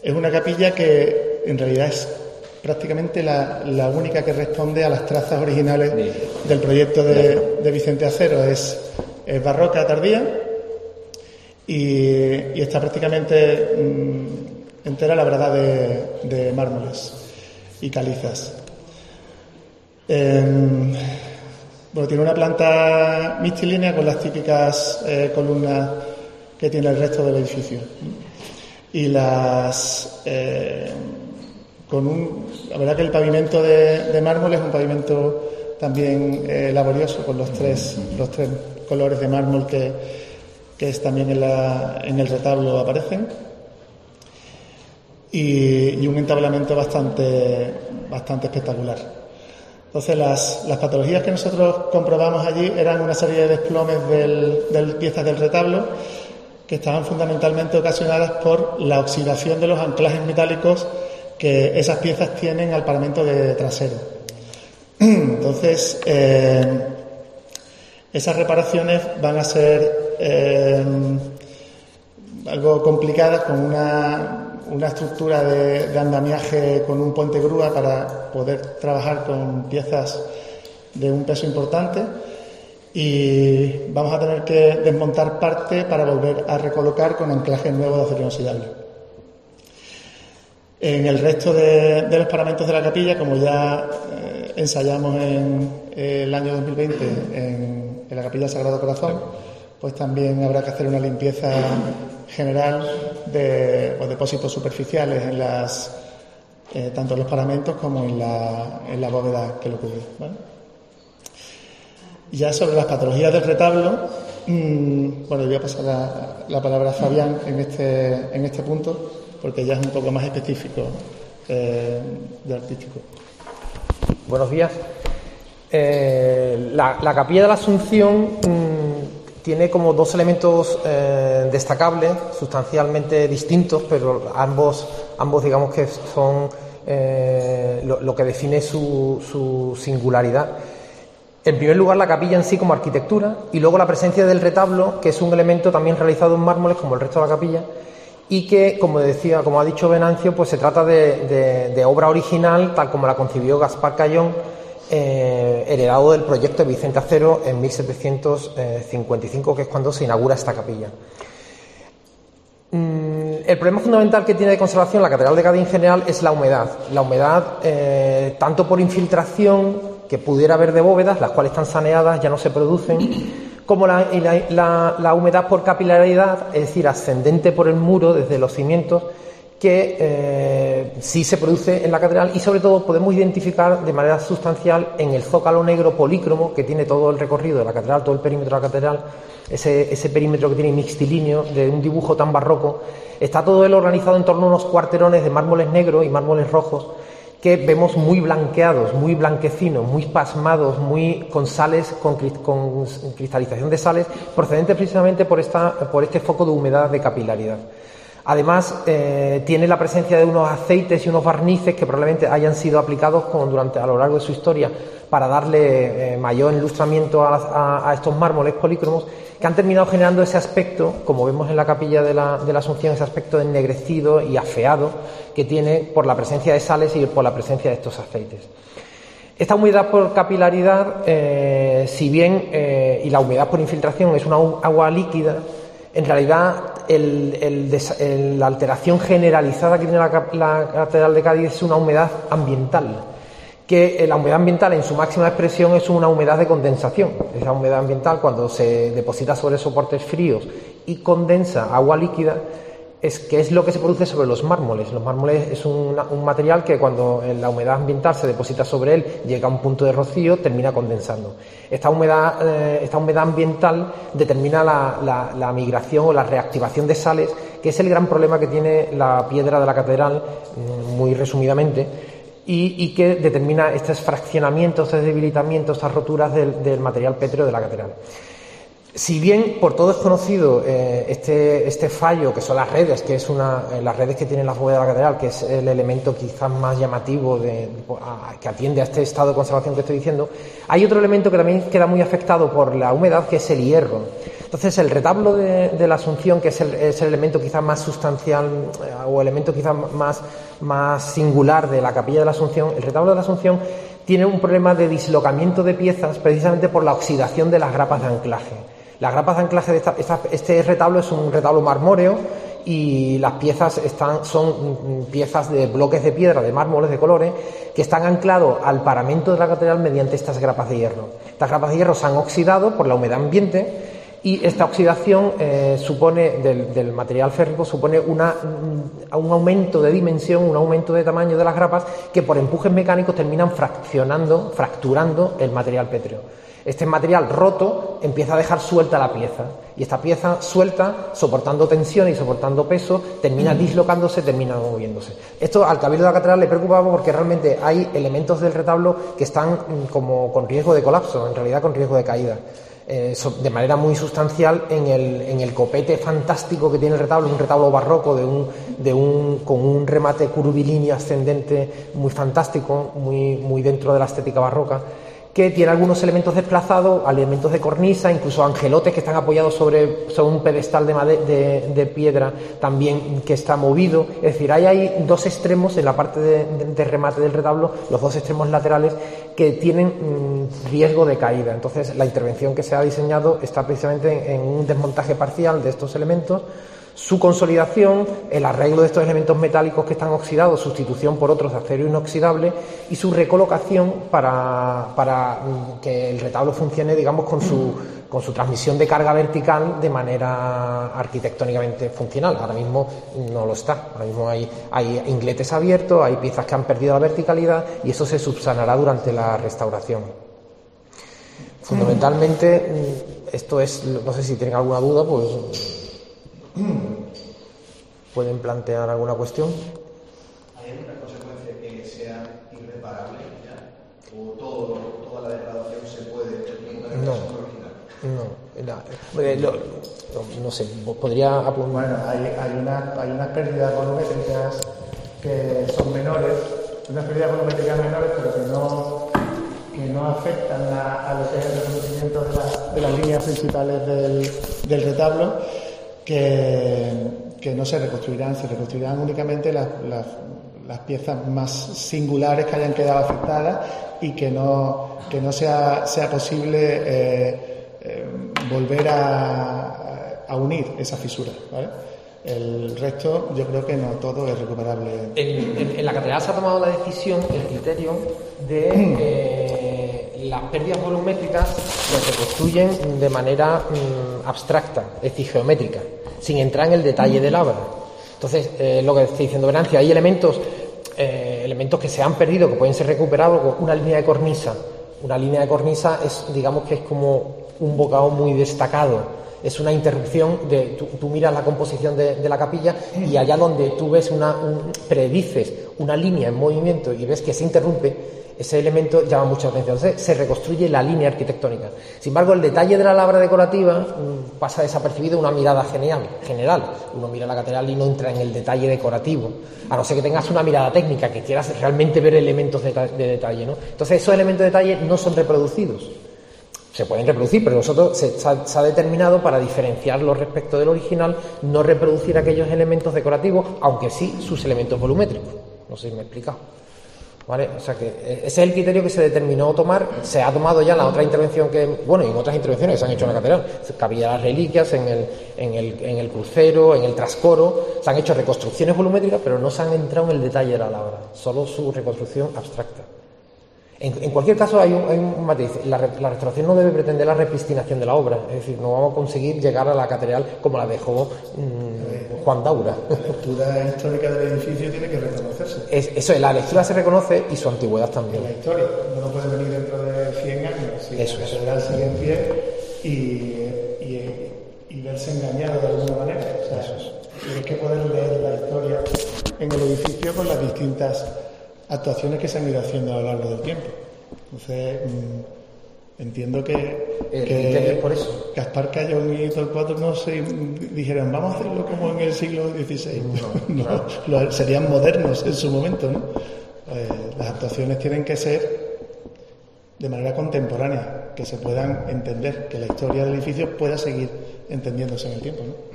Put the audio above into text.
Es una capilla que en realidad es prácticamente la única que responde a las trazas originales del proyecto de Vicente Acero. Es barroca tardía y está prácticamente entera labrada de mármoles y calizas. Bueno, tiene una planta mixtilínea con las típicas columnas que tiene el resto del edificio. Y la verdad que el pavimento de mármol es un pavimento también laborioso, con los tres colores de mármol que también en el retablo aparecen, y un entablamento bastante espectacular. Entonces las patologías que nosotros comprobamos allí eran una serie de desplomes de piezas del retablo que estaban fundamentalmente ocasionadas por la oxidación de los anclajes metálicos que esas piezas tienen al paramento trasero. Entonces, esas reparaciones van a ser algo complicadas, con una estructura de andamiaje con un puente grúa para poder trabajar con piezas de un peso importante, y vamos a tener que desmontar parte para volver a recolocar con anclajes nuevos de acero inoxidable. En el resto de los paramentos de la capilla, como ya ensayamos en el año 2020 en la capilla Sagrado Corazón, pues también habrá que hacer una limpieza general de depósitos superficiales tanto en los paramentos como en la bóveda que lo cubre, ¿vale? Ya sobre las patologías del retablo, bueno, voy a pasar la palabra a Fabián en este punto, porque ya es un poco más específico de artístico. Buenos días. La capilla de la Asunción tiene como dos elementos destacables, sustancialmente distintos, pero ambos digamos que son lo que define su singularidad. En primer lugar, la capilla en sí como arquitectura, y luego la presencia del retablo, que es un elemento también realizado en mármoles como el resto de la capilla, y que, como ha dicho Venancio, pues se trata de obra original tal como la concibió Gaspar Callón, heredado del proyecto de Vicente Acero en 1755, que es cuando se inaugura esta capilla. El problema fundamental que tiene de conservación la Catedral de Cádiz en general es la humedad. La humedad, tanto por infiltración que pudiera haber de bóvedas, las cuales están saneadas, ya no se producen, como la humedad por capilaridad, es decir, ascendente por el muro desde los cimientos, que sí se produce en la catedral, y sobre todo podemos identificar de manera sustancial en el zócalo negro polícromo que tiene todo el recorrido de la catedral, todo el perímetro de la catedral, ese perímetro que tiene mixtilíneo de un dibujo tan barroco. Está todo él organizado en torno a unos cuarterones de mármoles negros y mármoles rojos que vemos muy blanqueados, muy blanquecinos, muy pasmados, con sales, con cristalización de sales, procedente precisamente por este foco de humedad de capilaridad. Además, tiene la presencia de unos aceites y unos barnices que probablemente hayan sido aplicados a lo largo de su historia para darle mayor ilustramiento a estos mármoles polícromos, que han terminado generando ese aspecto, como vemos en la capilla de la Asunción, ese aspecto ennegrecido y afeado que tiene por la presencia de sales y por la presencia de estos aceites. Esta humedad por capilaridad, si bien y la humedad por infiltración es una agua líquida, en realidad la alteración generalizada que tiene la Catedral de Cádiz es una humedad ambiental, que la humedad ambiental en su máxima expresión es una humedad de condensación. Esa humedad ambiental, cuando se deposita sobre soportes fríos y condensa agua líquida, es lo que se produce sobre los mármoles. Los mármoles es un material que cuando la humedad ambiental se deposita sobre él, llega a un punto de rocío, termina condensando. Esta humedad ambiental determina la migración o la reactivación de sales, que es el gran problema que tiene la piedra de la catedral, muy resumidamente, y que determina estos fraccionamientos, estos debilitamientos, estas roturas del material pétreo de la catedral. Si bien por todo es conocido este fallo, que son las redes, que es las redes que tienen las bóvedas de la catedral, que es el elemento quizás más llamativo que atiende a este estado de conservación que estoy diciendo, hay otro elemento que también queda muy afectado por la humedad, que es el hierro. Entonces, el retablo de la Asunción, que es el elemento quizás más sustancial o elemento quizás más singular de la capilla de la Asunción, el retablo de la Asunción tiene un problema de dislocamiento de piezas precisamente por la oxidación de las grapas de anclaje. Las grapas de anclaje de este retablo es un retablo marmóreo y las piezas son piezas de bloques de piedra, de mármoles de colores, que están anclados al paramento de la catedral mediante estas grapas de hierro. Estas grapas de hierro se han oxidado por la humedad ambiente y esta oxidación supone del material férrico supone un aumento de dimensión, un aumento de tamaño de las grapas que por empujes mecánicos terminan fracturando el material pétreo. Este material roto empieza a dejar suelta la pieza y esta pieza suelta, soportando tensión y soportando peso, termina dislocándose, termina moviéndose. Esto al Cabildo de la Catedral le preocupaba porque realmente hay elementos del retablo que están como con riesgo de colapso, en realidad con riesgo de caída. De manera muy sustancial en el copete fantástico que tiene el retablo, un retablo barroco con un remate curvilíneo ascendente muy fantástico, muy dentro de la estética barroca, que tiene algunos elementos desplazados, elementos de cornisa, incluso angelotes que están apoyados sobre un pedestal de piedra también que está movido. Es decir, hay dos extremos en la parte de remate del retablo, los dos extremos laterales, que tienen riesgo de caída. Entonces, la intervención que se ha diseñado está precisamente en un desmontaje parcial de estos elementos, su consolidación, el arreglo de estos elementos metálicos que están oxidados, sustitución por otros de acero inoxidable y su recolocación para que el retablo funcione, digamos, con su transmisión de carga vertical de manera arquitectónicamente funcional. Ahora mismo no lo está. Ahora mismo hay ingletes abiertos, hay piezas que han perdido la verticalidad y eso se subsanará durante la restauración. Fundamentalmente, esto es, no sé si tienen alguna duda, pues pueden plantear alguna cuestión. ¿Hay alguna consecuencia que sea irreparable ya? ¿O toda la degradación se puede terminar en la original? No sé, podría apuntar. Bueno, hay unas pérdidas volumétricas que son menores, unas pérdidas volumétricas menores, pero que no afectan a lo que es el reconocimiento de las líneas principales del retablo, que no se reconstruirán únicamente las piezas más singulares que hayan quedado afectadas y que no sea posible volver a unir esa fisura, ¿vale? El resto, yo creo que no todo es recuperable. En la catedral se ha tomado la decisión, el criterio de las pérdidas volumétricas se reconstruyen de manera abstracta, es decir, geométrica, sin entrar en el detalle de la obra. Entonces, lo que estoy diciendo Venancio, hay elementos que se han perdido, que pueden ser recuperados, con una línea de cornisa. Una línea de cornisa es, digamos que es como un bocado muy destacado. Es una interrupción tú miras la composición de la capilla y allá donde tú ves predices una línea en movimiento y ves que se interrumpe, ese elemento llama mucha atención. Entonces se reconstruye la línea arquitectónica. Sin embargo, el detalle de la labra decorativa pasa desapercibido una mirada general. Uno mira la catedral y no entra en el detalle decorativo, a no ser que tengas una mirada técnica, que quieras realmente ver elementos de detalle, ¿no? Entonces esos elementos de detalle no son reproducidos. Se pueden reproducir, pero nosotros se ha determinado, para diferenciarlo respecto del original, no reproducir aquellos elementos decorativos, aunque sí sus elementos volumétricos. No sé si me he explicado. ¿Vale? O sea que ese es el criterio que se determinó tomar. Se ha tomado ya en la otra intervención y en otras intervenciones que se han hecho en la catedral. Capilla de las Reliquias, en el crucero, en el trascoro. Se han hecho reconstrucciones volumétricas, pero no se han entrado en el detalle de la labra, solo su reconstrucción abstracta. En cualquier caso hay un matiz. La restauración no debe pretender la repristinación de la obra, es decir, no vamos a conseguir llegar a la catedral como la dejó Juan Daura. La lectura histórica del edificio tiene que reconocerse. Eso es, la lectura se reconoce y su antigüedad también. La historia, no puede venir dentro de 100 años si la catedral sigue en pie y verse engañado de alguna manera. O sea, tienes que poder leer la historia en el edificio con las distintas actuaciones que se han ido haciendo a lo largo del tiempo. Entonces, entiendo que por eso Gaspar Callón y Torcuato no se dijeron vamos a hacerlo como en el siglo XVI. No, serían modernos en su momento, ¿no? Las actuaciones tienen que ser de manera contemporánea. que se puedan entender, que la historia del edificio pueda seguir entendiéndose en el tiempo, ¿no?